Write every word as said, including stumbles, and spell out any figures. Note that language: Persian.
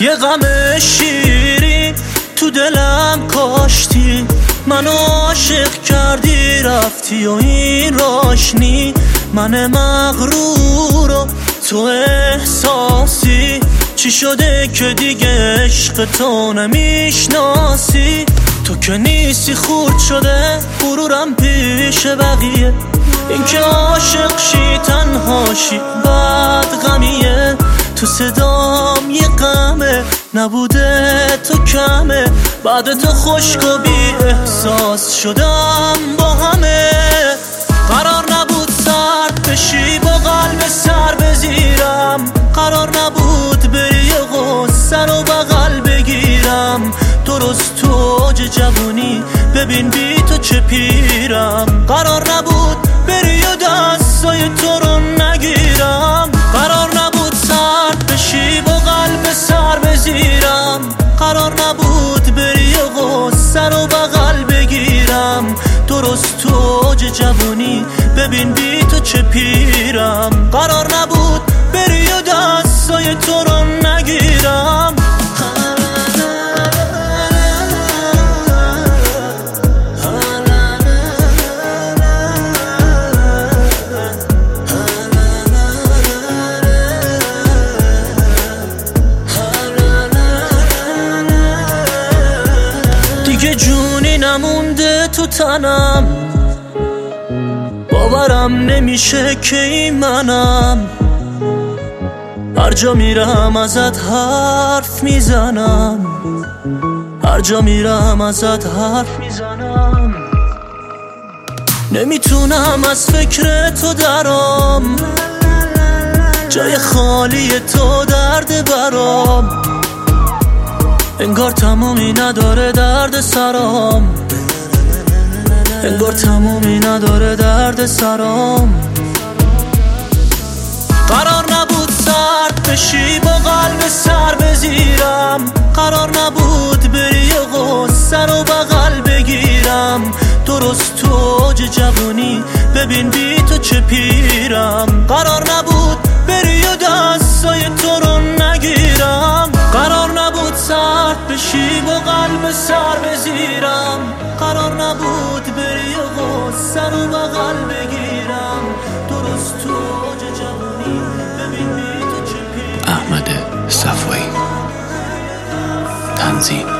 یه غم شیرین تو دلم کاشتی، منو عاشق کردی رفتی و این راشنی. من مغرور و تو احساسی، چی شده که دیگه عشق تو نمیشناسی؟ تو که نیستی خورد شده غرورم پیش بقیه، این که عاشق شی تنهاشی بعد غمیه. تو صدام یه غمه نبوده تو کمه، بعد تو خشک و بی احساس شدم با همه. قرار نبود سرد بشی با قلب سر بزیرم، قرار نبود بری غصه رو بغل بگیرم. درست تو اوج جوونی ببین بی تو چه پیرم. قرار نبود بری و دستای تو رو نگیرم، قرار نبود سرد بشی با قلب سر بزیرم. قرار نبود بری و غصه رو بغل بگیرم. درست تو اوج جوونی ببین بی تو چه پیرم. قرار نبود بری و دستای تو رو نگیرم. دیگه جونی نمونده تو تنم، باورم نمیشه که این منم. هر جا میرم ازت حرف میزنم، هر جا میرم ازت حرف میزنم. نمیتونم از فکر تو درام، جای خالی تو درد برام. انگار تمومی نداره درد سرام، انگار تمومی نداره درد سرام. قرار نبود سرد بشی با قلب سر بزیرم، قرار نبود بری و غصه رو بغل بگیرم. درست تو اوج جوونی ببین بی تو چه پیرم. قرار نبود بری و دستای تو رو نگیرم، قرار نبود سرد بشی با قلب سر بزیرم. قرار نبود بری و غصه رو بغل بگیرم. درست تو اوج جوونی ببین بی تو چه پیرم. احمد صفایی، تنظیم